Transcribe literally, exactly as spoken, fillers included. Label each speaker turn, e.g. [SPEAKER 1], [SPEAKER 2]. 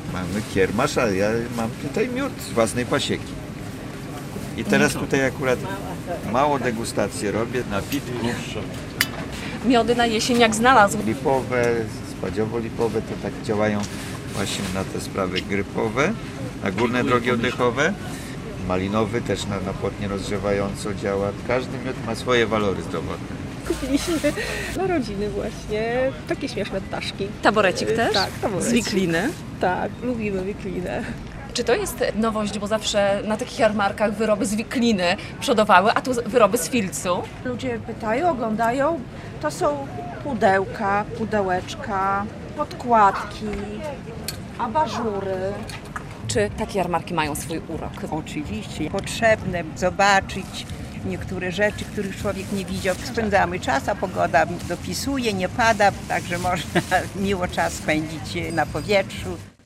[SPEAKER 1] Mamy kiermasz, a ja mam tutaj miód z własnej pasieki. I teraz tutaj akurat mało degustacji robię, napitków.
[SPEAKER 2] Miody na jesień jak znalazł.
[SPEAKER 1] Lipowe, spadziowo-lipowe to tak działają właśnie na te sprawy grypowe, na górne drogi oddechowe. Malinowy też na, na płotnie rozgrzewająco działa. Każdy miód ma swoje walory zdrowotne.
[SPEAKER 3] Kupiliśmy dla rodziny właśnie takie śmieszne ptaszki.
[SPEAKER 2] Taborecik też?
[SPEAKER 3] Tak, taborecik.
[SPEAKER 2] Z wikliny.
[SPEAKER 3] Tak, lubimy wiklinę.
[SPEAKER 2] Czy to jest nowość, bo zawsze na takich jarmarkach wyroby z wikliny przodowały, a tu wyroby z filcu?
[SPEAKER 4] Ludzie pytają, oglądają. To są pudełka, pudełeczka, podkładki, abażury.
[SPEAKER 2] Czy takie jarmarki mają swój urok?
[SPEAKER 5] Oczywiście, potrzebne zobaczyć niektóre rzeczy, których człowiek nie widział. Spędzamy czas, a pogoda dopisuje, nie pada, także można miło czas spędzić na powietrzu.